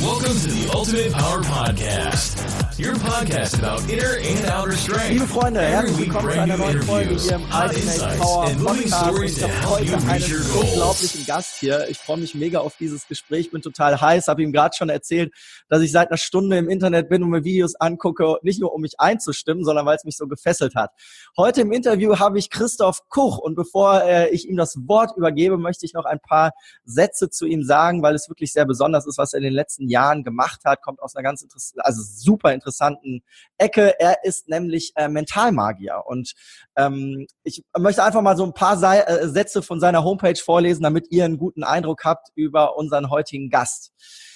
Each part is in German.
Welcome to the Ultimate Power Podcast. Your podcast about inner and outer strength. Liebe Freunde, herzlich willkommen zu einer neuen Folge hier im Ultimate Power Podcast. Ich habe heute einen unglaublichen Gast hier. Ich freue mich mega auf dieses Gespräch, bin total heiß, habe ihm gerade schon erzählt, dass ich seit einer Stunde im Internet bin und mir Videos angucke, nicht nur um mich einzustimmen, sondern weil es mich so gefesselt hat. Heute im Interview habe ich Christoph Kuch und bevor ich ihm das Wort übergebe, möchte ich noch ein paar Sätze zu ihm sagen, weil es wirklich sehr besonders ist, was er in den letzten Jahren gemacht hat, kommt aus einer ganz super interessanten Ecke. Er ist nämlich Mentalmagier und ich möchte einfach mal so ein paar Sätze von seiner Homepage vorlesen, damit ihr einen guten Eindruck habt über unseren heutigen Gast.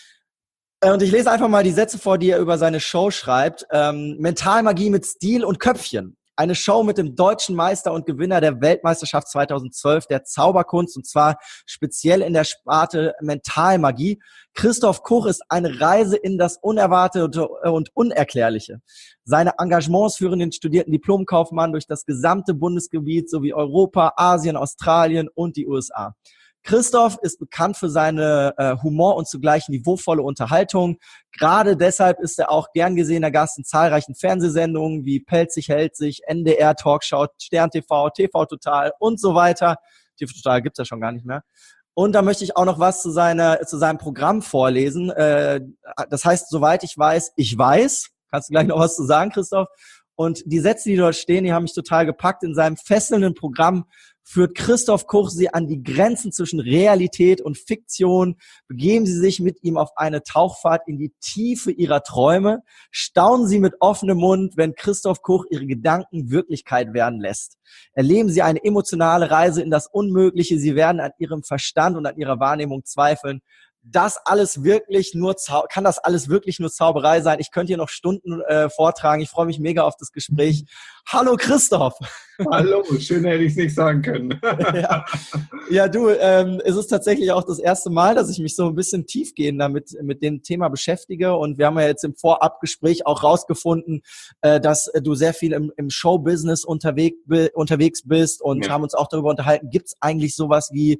Und ich lese einfach mal die Sätze vor, die er über seine Show schreibt. Mentalmagie mit Stil und Köpfchen. Eine Show mit dem deutschen Meister und Gewinner der Weltmeisterschaft 2012 der Zauberkunst und zwar speziell in der Sparte Mentalmagie. Christoph Kuch ist eine Reise in das Unerwartete und Unerklärliche. Seine Engagements führen den studierten Diplomkaufmann durch das gesamte Bundesgebiet sowie Europa, Asien, Australien und die USA. Christoph ist bekannt für seine Humor und zugleich niveauvolle Unterhaltung. Gerade deshalb ist er auch gern gesehener Gast in zahlreichen Fernsehsendungen wie Pelzig hält sich, NDR Talkshow, Stern TV, TV Total und so weiter. TV Total gibt's ja schon gar nicht mehr. Und da möchte ich auch noch was zu seinem Programm vorlesen. Das heißt, soweit ich weiß, ich weiß. Kannst du gleich noch was zu sagen, Christoph? Und die Sätze, die dort stehen, die haben mich total gepackt. In seinem fesselnden Programm führt Christoph Kuch sie an die Grenzen zwischen Realität und Fiktion. Begeben Sie sich mit ihm auf eine Tauchfahrt in die Tiefe Ihrer Träume. Staunen Sie mit offenem Mund, wenn Christoph Kuch Ihre Gedanken Wirklichkeit werden lässt. Erleben Sie eine emotionale Reise in das Unmögliche. Sie werden an Ihrem Verstand und an Ihrer Wahrnehmung zweifeln. Kann das alles wirklich nur Zauberei sein? Ich könnte hier noch Stunden vortragen. Ich freue mich mega auf das Gespräch. Hallo Christoph. Hallo, schön hätte ich es nicht sagen können. Ja, du, es ist tatsächlich auch das erste Mal, dass ich mich so ein bisschen tiefgehender mit dem Thema beschäftige und wir haben ja jetzt im Vorabgespräch auch rausgefunden, dass du sehr viel im Showbusiness unterwegs bist und haben uns auch darüber unterhalten, gibt es eigentlich sowas wie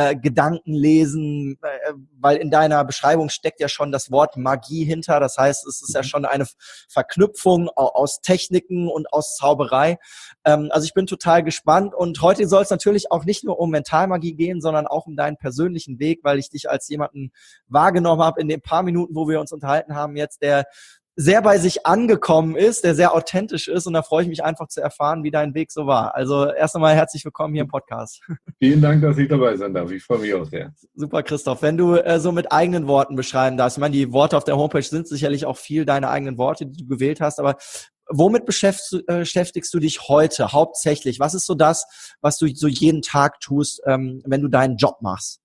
Gedankenlesen, weil in deiner Beschreibung steckt ja schon das Wort Magie hinter, das heißt, es ist ja schon eine Verknüpfung aus Techniken und aus Zauberei. Also ich bin total gespannt und heute soll es natürlich auch nicht nur um Mentalmagie gehen, sondern auch um deinen persönlichen Weg, weil ich dich als jemanden wahrgenommen habe in den paar Minuten, wo wir uns unterhalten haben jetzt, der sehr bei sich angekommen ist, der sehr authentisch ist und da freue ich mich einfach zu erfahren, wie dein Weg so war. Also erst einmal herzlich willkommen hier im Podcast. Vielen Dank, dass ich dabei sein darf. Ich freue mich auch sehr. Super, Christoph. Wenn du so mit eigenen Worten beschreiben darfst, ich meine, die Worte auf der Homepage sind sicherlich auch viel deine eigenen Worte, die du gewählt hast, aber womit beschäftigst du dich heute hauptsächlich? Was ist so das, was du so jeden Tag tust, wenn du deinen Job machst?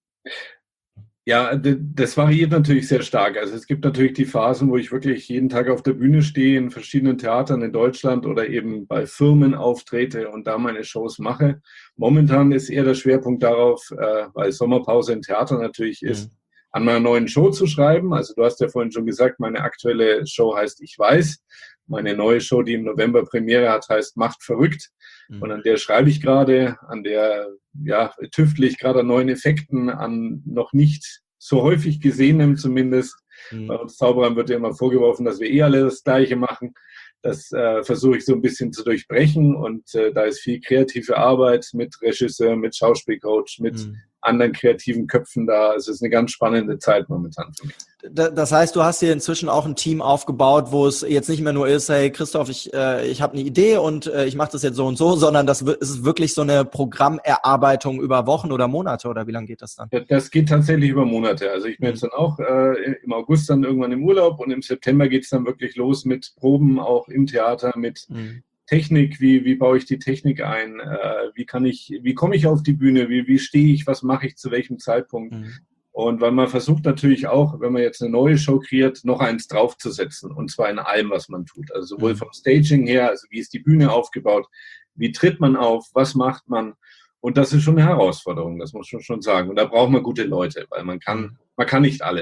Ja, das variiert natürlich sehr stark. Also es gibt natürlich die Phasen, wo ich wirklich jeden Tag auf der Bühne stehe, in verschiedenen Theatern in Deutschland oder eben bei Firmen auftrete und da meine Shows mache. Momentan ist eher der Schwerpunkt darauf, weil Sommerpause im Theater natürlich ist, an meiner neuen Show zu schreiben. Also du hast ja vorhin schon gesagt, meine aktuelle Show heißt Ich weiß. Meine neue Show, die im November Premiere hat, heißt Macht verrückt. Und an der schreibe ich gerade, an der tüftle ich gerade an neuen Effekten, an noch nicht so häufig gesehenem zumindest. Bei uns Zauberern wird ja immer vorgeworfen, dass wir alle das Gleiche machen. Das versuche ich so ein bisschen zu durchbrechen und da ist viel kreative Arbeit mit Regisseur, mit Schauspielcoach, mit anderen kreativen Köpfen da. Also es ist eine ganz spannende Zeit momentan für mich. Das heißt, du hast hier inzwischen auch ein Team aufgebaut, wo es jetzt nicht mehr nur ist, hey Christoph, ich habe eine Idee und ich mache das jetzt so und so, sondern das ist wirklich so eine Programmerarbeitung über Wochen oder Monate oder wie lange geht das dann? Das geht tatsächlich über Monate. Also ich bin jetzt dann auch im August dann irgendwann im Urlaub und im September geht es dann wirklich los mit Proben auch im Theater, mit Technik, wie baue ich die Technik ein, wie komme ich auf die Bühne, wie stehe ich, was mache ich zu welchem Zeitpunkt. Und weil man versucht natürlich auch, wenn man jetzt eine neue Show kreiert, noch eins draufzusetzen. Und zwar in allem, was man tut. Also sowohl vom Staging her, also wie ist die Bühne aufgebaut, wie tritt man auf, was macht man. Und das ist schon eine Herausforderung, das muss man schon sagen. Und da braucht man gute Leute, weil man kann nicht alles.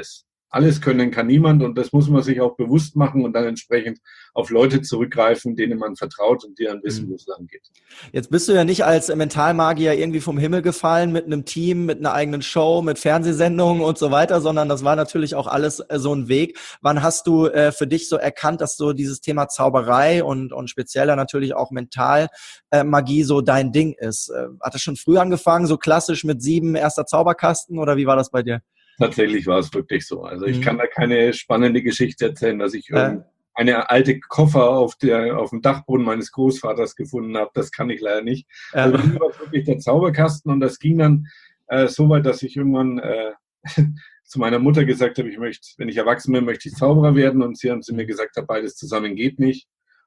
alles können kann niemand und das muss man sich auch bewusst machen und dann entsprechend auf Leute zurückgreifen, denen man vertraut und deren Wissen, wo es lang geht. Jetzt bist du ja nicht als Mentalmagier irgendwie vom Himmel gefallen mit einem Team, mit einer eigenen Show, mit Fernsehsendungen und so weiter, sondern das war natürlich auch alles so ein Weg. Wann hast du für dich so erkannt, dass so dieses Thema Zauberei und spezieller natürlich auch Mentalmagie so dein Ding ist? Hat das schon früh angefangen, so klassisch mit 7 erster Zauberkasten oder wie war das bei dir? Tatsächlich war es wirklich so. Also ich kann da keine spannende Geschichte erzählen, dass ich eine alte Koffer auf dem Dachboden meines Großvaters gefunden habe. Das kann ich leider nicht. Also bei mir war es wirklich der Zauberkasten und das ging dann so weit, dass ich irgendwann zu meiner Mutter gesagt habe, wenn ich erwachsen bin, möchte ich Zauberer werden und sie haben zu mir gesagt, beides zusammen geht nicht.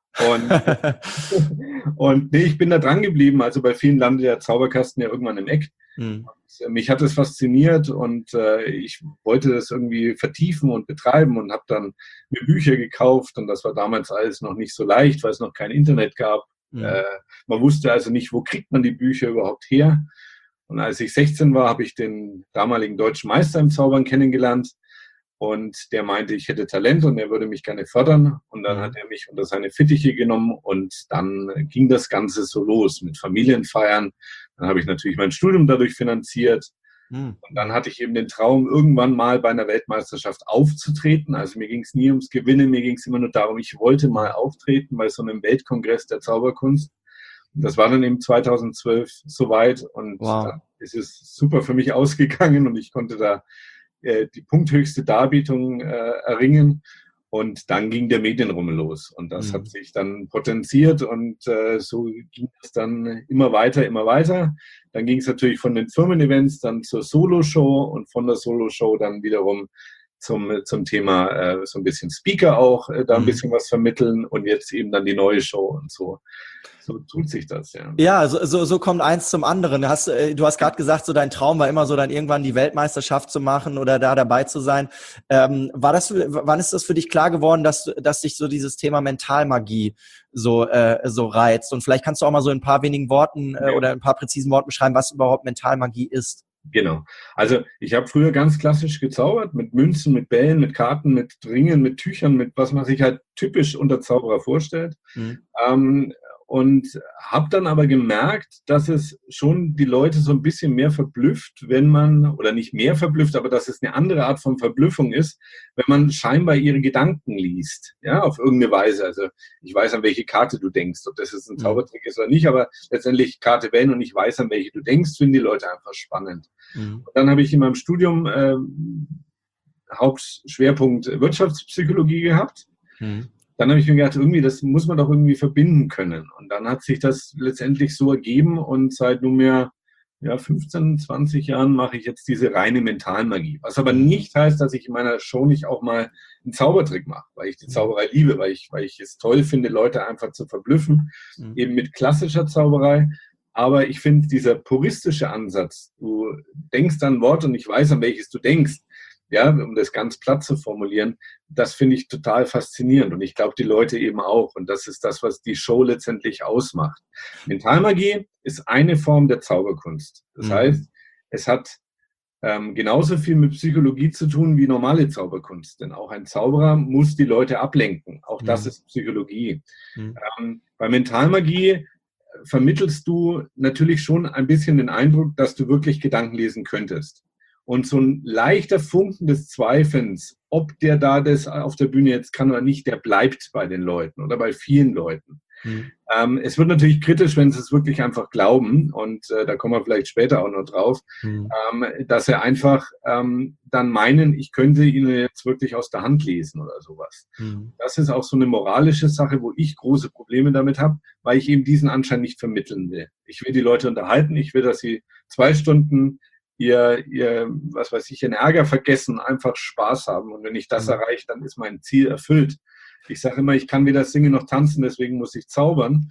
Und nee, ich bin da dran geblieben. Also bei vielen landet der Zauberkasten ja irgendwann im Eck. Mich hat es fasziniert und ich wollte das irgendwie vertiefen und betreiben und habe dann mir Bücher gekauft und das war damals alles noch nicht so leicht, weil es noch kein Internet gab. Man wusste also nicht, wo kriegt man die Bücher überhaupt her. Und als ich 16 war, habe ich den damaligen deutschen Meister im Zaubern kennengelernt und der meinte, ich hätte Talent und er würde mich gerne fördern und dann hat er mich unter seine Fittiche genommen und dann ging das Ganze so los mit Familienfeiern. Dann habe ich natürlich mein Studium dadurch finanziert. Und dann hatte ich eben den Traum, irgendwann mal bei einer Weltmeisterschaft aufzutreten. Also mir ging es nie ums Gewinnen, mir ging es immer nur darum, ich wollte mal auftreten bei so einem Weltkongress der Zauberkunst. Und das war dann eben 2012 soweit und dann ist es super für mich ausgegangen und ich konnte da die punkthöchste Darbietung erringen. Und dann ging der Medienrummel los und das hat sich dann potenziert und so ging es dann immer weiter, immer weiter. Dann ging es natürlich von den Firmen-Events dann zur Solo-Show und von der Solo-Show dann wiederum zum Thema so ein bisschen Speaker auch, da ein bisschen was vermitteln und jetzt eben dann die neue Show und so. So tut sich das, ja. Ja, so kommt eins zum anderen. Du hast gerade gesagt, so dein Traum war immer so, dann irgendwann die Weltmeisterschaft zu machen oder da dabei zu sein. Wann ist das für dich klar geworden, dass dich so dieses Thema Mentalmagie so reizt? Und vielleicht kannst du auch mal so in ein paar wenigen Worten oder ein paar präzisen Worten beschreiben, was überhaupt Mentalmagie ist. Genau. Also ich habe früher ganz klassisch gezaubert, mit Münzen, mit Bällen, mit Karten, mit Ringen, mit Tüchern, mit was man sich halt typisch unter Zauberer vorstellt. Und habe dann aber gemerkt, dass es schon die Leute so ein bisschen mehr verblüfft, wenn man, oder nicht mehr verblüfft, aber dass es eine andere Art von Verblüffung ist, wenn man scheinbar ihre Gedanken liest, ja, auf irgendeine Weise. Also ich weiß, an welche Karte du denkst, ob das jetzt ein Zaubertrick ist oder nicht, aber letztendlich Karte wählen und ich weiß, an welche du denkst, finden die Leute einfach spannend. Und dann habe ich in meinem Studium Hauptschwerpunkt Wirtschaftspsychologie gehabt. Dann habe ich mir gedacht, irgendwie, das muss man doch irgendwie verbinden können. Und dann hat sich das letztendlich so ergeben und seit nunmehr 15, 20 Jahren mache ich jetzt diese reine Mentalmagie. Was aber nicht heißt, dass ich in meiner Show nicht auch mal einen Zaubertrick mache, weil ich die Zauberei liebe, weil ich es toll finde, Leute einfach zu verblüffen, eben mit klassischer Zauberei. Aber ich finde, dieser puristische Ansatz, du denkst an ein Wort und ich weiß, an welches du denkst, ja, um das ganz platt zu formulieren, das finde ich total faszinierend und ich glaube, die Leute eben auch und das ist das, was die Show letztendlich ausmacht. Mentalmagie ist eine Form der Zauberkunst. Das heißt, es hat genauso viel mit Psychologie zu tun wie normale Zauberkunst, denn auch ein Zauberer muss die Leute ablenken. Auch das ist Psychologie. Bei Mentalmagie vermittelst du natürlich schon ein bisschen den Eindruck, dass du wirklich Gedanken lesen könntest. Und so ein leichter Funken des Zweifelns, ob der da das auf der Bühne jetzt kann oder nicht, der bleibt bei den Leuten oder bei vielen Leuten. Es wird natürlich kritisch, wenn sie es wirklich einfach glauben, und da kommen wir vielleicht später auch noch drauf, dass sie einfach dann meinen, ich könnte ihnen jetzt wirklich aus der Hand lesen oder sowas. Das ist auch so eine moralische Sache, wo ich große Probleme damit habe, weil ich eben diesen Anschein nicht vermitteln will. Ich will die Leute unterhalten, ich will, dass sie 2 Stunden ihr was weiß ich, ihren Ärger vergessen, einfach Spaß haben. Und wenn ich das erreiche, dann ist mein Ziel erfüllt. Ich sage immer, ich kann weder singen noch tanzen, deswegen muss ich zaubern.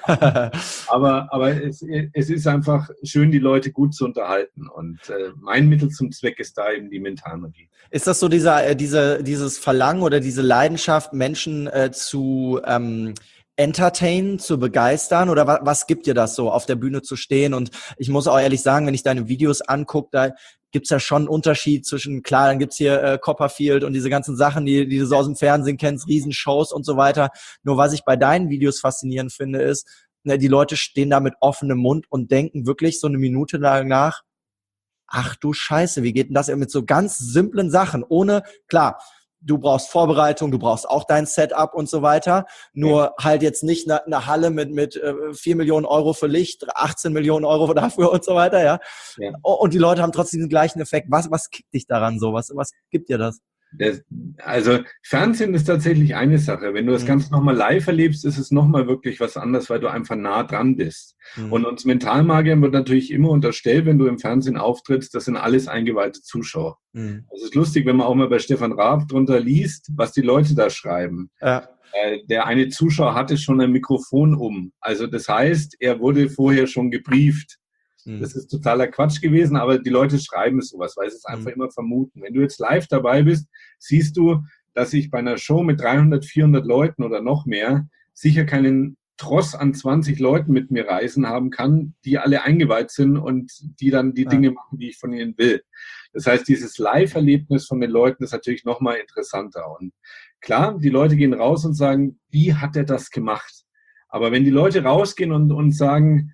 aber es ist einfach schön, die Leute gut zu unterhalten. Und mein Mittel zum Zweck ist da eben die Mentalmagie. Ist das so dieses Verlangen oder diese Leidenschaft, Menschen zu entertainen, zu begeistern, oder was gibt dir das so, auf der Bühne zu stehen? Und ich muss auch ehrlich sagen, wenn ich deine Videos angucke, gibt's ja schon einen Unterschied zwischen, klar, dann gibt's hier Copperfield und diese ganzen Sachen, die du so aus dem Fernsehen kennst, Riesenshows und so weiter. Nur was ich bei deinen Videos faszinierend finde, ist, die Leute stehen da mit offenem Mund und denken wirklich so eine Minute lang nach, ach du Scheiße, wie geht denn das mit so ganz simplen Sachen, ohne, klar, du brauchst Vorbereitung, du brauchst auch dein Setup und so weiter, nur halt jetzt nicht eine Halle mit 4 Millionen Euro für Licht, 18 Millionen Euro dafür und so weiter, ja. Und die Leute haben trotzdem den gleichen Effekt. Was kickt dich daran so? Was gibt dir das? Also Fernsehen ist tatsächlich eine Sache. Wenn du das Ganze nochmal live erlebst, ist es nochmal wirklich was anderes, weil du einfach nah dran bist. Und uns Mentalmagiern wird natürlich immer unterstellt, wenn du im Fernsehen auftrittst, das sind alles eingeweihte Zuschauer. Es ist lustig, wenn man auch mal bei Stefan Raab drunter liest, was die Leute da schreiben. Ja. Der eine Zuschauer hatte schon ein Mikrofon um. Also das heißt, er wurde vorher schon gebrieft. Das ist totaler Quatsch gewesen, aber die Leute schreiben sowas, weil sie es einfach immer vermuten. Wenn du jetzt live dabei bist, siehst du, dass ich bei einer Show mit 300, 400 Leuten oder noch mehr sicher keinen Tross an 20 Leuten mit mir reisen haben kann, die alle eingeweiht sind und die dann die Dinge machen, die ich von ihnen will. Das heißt, dieses Live-Erlebnis von den Leuten ist natürlich nochmal interessanter. Und klar, die Leute gehen raus und sagen, wie hat er das gemacht? Aber wenn die Leute rausgehen und sagen,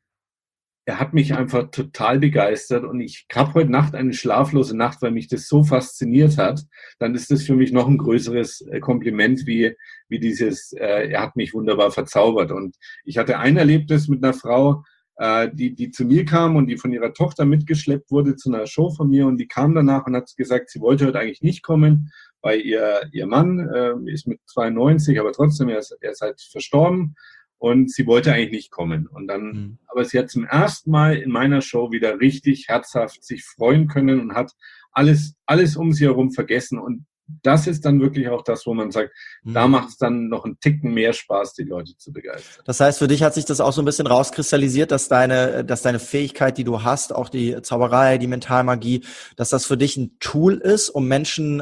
er hat mich einfach total begeistert und ich habe heute Nacht eine schlaflose Nacht, weil mich das so fasziniert hat, dann ist das für mich noch ein größeres Kompliment wie dieses, er hat mich wunderbar verzaubert. Und ich hatte ein Erlebnis mit einer Frau, die zu mir kam und die von ihrer Tochter mitgeschleppt wurde zu einer Show von mir und die kam danach und hat gesagt, sie wollte heute eigentlich nicht kommen, weil ihr Mann ist mit 92, aber trotzdem, er ist halt verstorben. Und sie wollte eigentlich nicht kommen. Und dann, aber sie hat zum ersten Mal in meiner Show wieder richtig herzhaft sich freuen können und hat alles um sie herum vergessen. Und das ist dann wirklich auch das, wo man sagt, da macht es dann noch einen Ticken mehr Spaß, die Leute zu begeistern. Das heißt, für dich hat sich das auch so ein bisschen rauskristallisiert, dass deine Fähigkeit, die du hast, auch die Zauberei, die Mentalmagie, dass das für dich ein Tool ist, um Menschen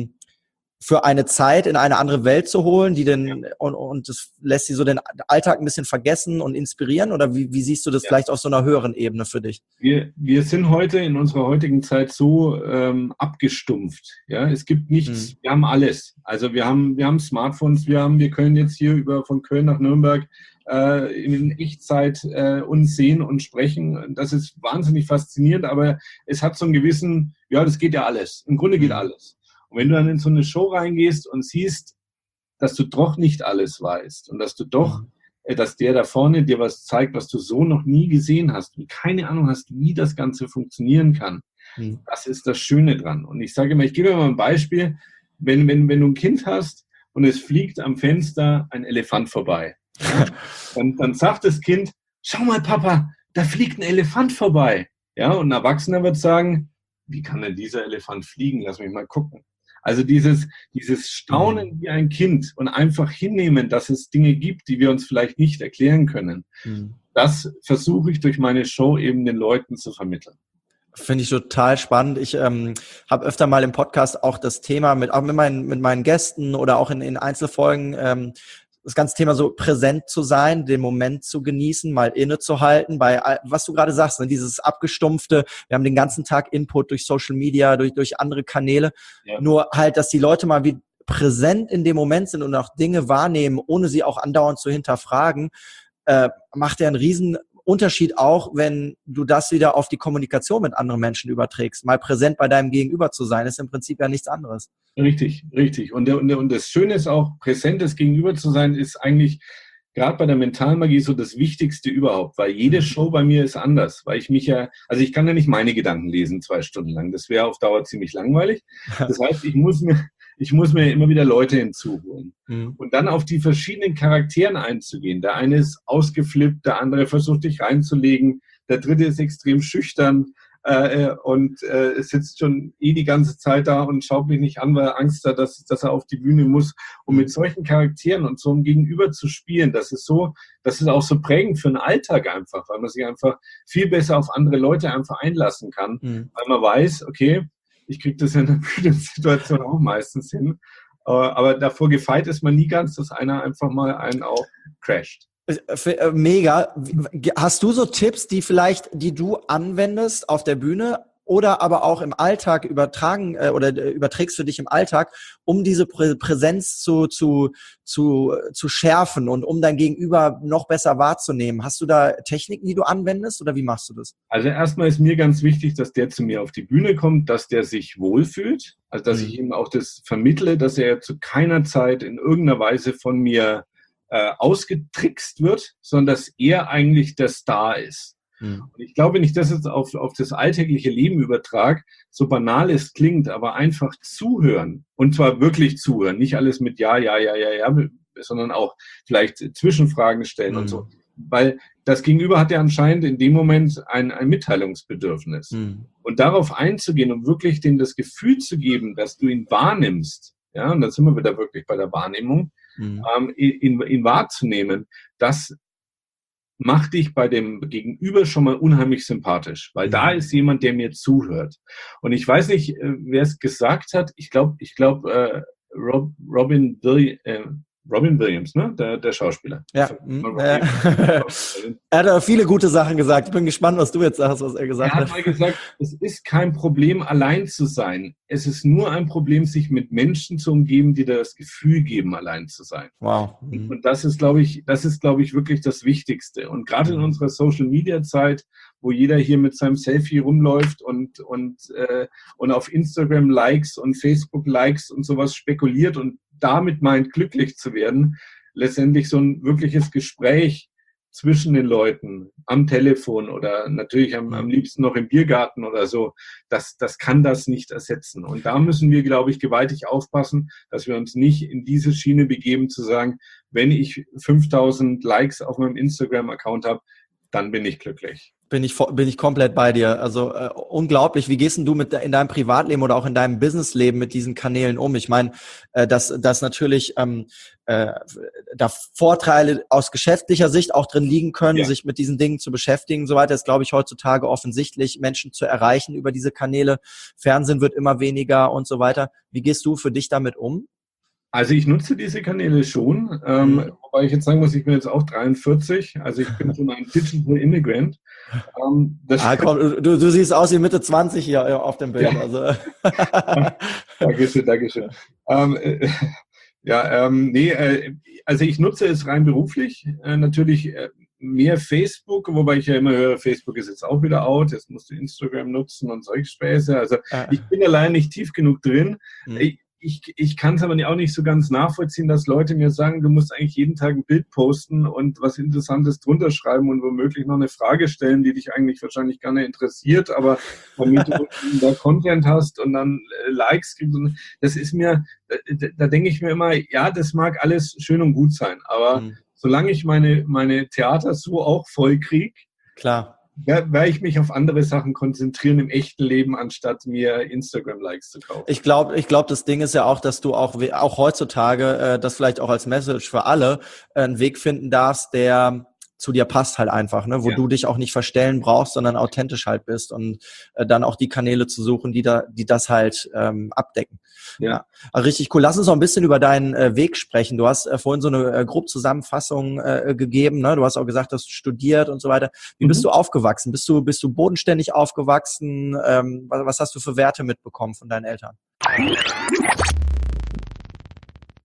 für eine Zeit in eine andere Welt zu holen, die und das lässt sie so den Alltag ein bisschen vergessen und inspirieren? Oder wie siehst du das vielleicht auf so einer höheren Ebene für dich? Wir sind heute in unserer heutigen Zeit so abgestumpft. Ja, es gibt nichts, wir haben alles. Also wir haben Smartphones, wir können jetzt hier von Köln nach Nürnberg in Echtzeit uns sehen und sprechen. Das ist wahnsinnig faszinierend, aber es hat so einen gewissen, ja, das geht ja alles. Im Grunde geht alles. Und wenn du dann in so eine Show reingehst und siehst, dass du doch nicht alles weißt und dass du doch, dass der da vorne dir was zeigt, was du so noch nie gesehen hast und keine Ahnung hast, wie das Ganze funktionieren kann, das ist das Schöne dran. Und ich sage immer, ich gebe dir mal ein Beispiel, wenn du ein Kind hast und es fliegt am Fenster ein Elefant vorbei, ja, dann sagt das Kind, schau mal Papa, da fliegt ein Elefant vorbei. Ja, und ein Erwachsener wird sagen, wie kann denn dieser Elefant fliegen? Lass mich mal gucken. Also dieses Staunen wie ein Kind und einfach hinnehmen, dass es Dinge gibt, die wir uns vielleicht nicht erklären können, das versuche ich durch meine Show eben den Leuten zu vermitteln. Finde ich total spannend. Ich habe öfter mal im Podcast auch das Thema mit meinen Gästen oder auch in Einzelfolgen das ganze Thema so präsent zu sein, den Moment zu genießen, mal innezuhalten, bei was du gerade sagst, ne, dieses abgestumpfte, wir haben den ganzen Tag Input durch Social Media, durch andere Kanäle, nur halt, dass die Leute mal wie präsent in dem Moment sind und auch Dinge wahrnehmen, ohne sie auch andauernd zu hinterfragen, macht ja einen riesen Unterschied auch, wenn du das wieder auf die Kommunikation mit anderen Menschen überträgst. Mal präsent bei deinem Gegenüber zu sein, ist im Prinzip ja nichts anderes. Richtig. Und das Schöne ist auch, präsentes Gegenüber zu sein, ist eigentlich gerade bei der Mentalmagie so das Wichtigste überhaupt, weil jede Show bei mir ist anders, weil ich ich kann ja nicht meine Gedanken lesen 2 Stunden lang, das wäre auf Dauer ziemlich langweilig. Das heißt, ich muss mir immer wieder Leute hinzuholen. Und dann auf die verschiedenen Charakteren einzugehen. Der eine ist ausgeflippt, der andere versucht dich reinzulegen, der dritte ist extrem schüchtern und sitzt schon die ganze Zeit da und schaut mich nicht an, weil er Angst hat, dass er auf die Bühne muss. Und mit solchen Charakteren und so einem Gegenüber zu spielen, das ist auch so prägend für den Alltag einfach, weil man sich einfach viel besser auf andere Leute einfach einlassen kann, weil man weiß, okay, ich kriege das in der Bühnensituation auch meistens hin. Aber davor gefeit ist man nie ganz, dass einer einfach mal einen auch crasht. Mega. Hast du so Tipps, die du anwendest auf der Bühne, oder aber auch im Alltag übertragen oder überträgst für dich im Alltag, um diese Präsenz zu schärfen und um dein Gegenüber noch besser wahrzunehmen? Hast du da Techniken, die du anwendest oder wie machst du das? Also erstmal ist mir ganz wichtig, dass der zu mir auf die Bühne kommt, dass der sich wohlfühlt. Also dass ich ihm auch das vermittle, dass er zu keiner Zeit in irgendeiner Weise von mir ausgetrickst wird, sondern dass er eigentlich der Star ist. Und ich glaube, wenn ich das jetzt auf das alltägliche Leben übertrage, so banal es klingt, aber einfach zuhören, und zwar wirklich zuhören, nicht alles mit ja, sondern auch vielleicht Zwischenfragen stellen und so. Weil das Gegenüber hat ja anscheinend in dem Moment ein Mitteilungsbedürfnis. Und darauf einzugehen und wirklich denen das Gefühl zu geben, dass du ihn wahrnimmst, ja, und da sind wir wieder wirklich bei der Wahrnehmung, ihn wahrzunehmen, das macht dich bei dem Gegenüber schon mal unheimlich sympathisch, weil da ist jemand, der mir zuhört. Und ich weiß nicht, wer es gesagt hat. Ich glaube, Robin Williams, ne? Der Schauspieler. Ja. Er hat viele gute Sachen gesagt. Ich bin gespannt, was du jetzt sagst, was er gesagt hat. Er hat mal gesagt, es ist kein Problem, allein zu sein. Es ist nur ein Problem, sich mit Menschen zu umgeben, die dir das Gefühl geben, allein zu sein. Wow. Und das ist, glaube ich, wirklich das Wichtigste. Und gerade in unserer Social-Media-Zeit, wo jeder hier mit seinem Selfie rumläuft und auf Instagram Likes und Facebook Likes und sowas spekuliert und damit meint, glücklich zu werden, letztendlich so ein wirkliches Gespräch zwischen den Leuten am Telefon oder natürlich am liebsten noch im Biergarten oder so, das kann das nicht ersetzen. Und da müssen wir, glaube ich, gewaltig aufpassen, dass wir uns nicht in diese Schiene begeben, zu sagen, wenn ich 5000 Likes auf meinem Instagram-Account habe, dann bin ich glücklich. Bin ich komplett bei dir. Also unglaublich. Wie gehst denn du in deinem Privatleben oder auch in deinem Businessleben mit diesen Kanälen um? Ich meine, dass natürlich da Vorteile aus geschäftlicher Sicht auch drin liegen können, sich mit diesen Dingen zu beschäftigen und so weiter, ist, glaube ich, heutzutage offensichtlich, Menschen zu erreichen über diese Kanäle. Fernsehen wird immer weniger und so weiter. Wie gehst du für dich damit um? Also ich nutze diese Kanäle schon, wobei ich jetzt sagen muss, ich bin jetzt auch 43, also ich bin schon ein Digital Immigrant. Komm, du siehst aus wie Mitte 20 hier auf dem Bild. Ja. Also. Dankeschön. Also ich nutze es rein beruflich, natürlich mehr Facebook, wobei ich ja immer höre, Facebook ist jetzt auch wieder out, jetzt musst du Instagram nutzen und solche Späße. Also ich bin allein nicht tief genug drin. Ich kann es aber auch nicht so ganz nachvollziehen, dass Leute mir sagen, du musst eigentlich jeden Tag ein Bild posten und was Interessantes drunter schreiben und womöglich noch eine Frage stellen, die dich eigentlich wahrscheinlich gar nicht interessiert, aber damit du da Content hast und dann Likes kriegst. Das ist mir, da denke ich mir immer, ja, das mag alles schön und gut sein, aber solange ich meine Theater so auch voll kriege, klar, werde ich mich auf andere Sachen konzentrieren im echten Leben, anstatt mir Instagram-Likes zu kaufen. Ich glaube, das Ding ist ja auch, dass du auch heutzutage, das vielleicht auch als Message für alle, einen Weg finden darfst, der zu dir passt halt einfach, ne, wo du dich auch nicht verstellen brauchst, sondern authentisch halt bist und dann auch die Kanäle zu suchen, die das halt abdecken. Ja. Also richtig cool. Lass uns noch ein bisschen über deinen Weg sprechen. Du hast vorhin so eine grobe Zusammenfassung gegeben, ne? Du hast auch gesagt, dass du studiert und so weiter. Wie bist du aufgewachsen? Bist du bodenständig aufgewachsen? Was hast du für Werte mitbekommen von deinen Eltern?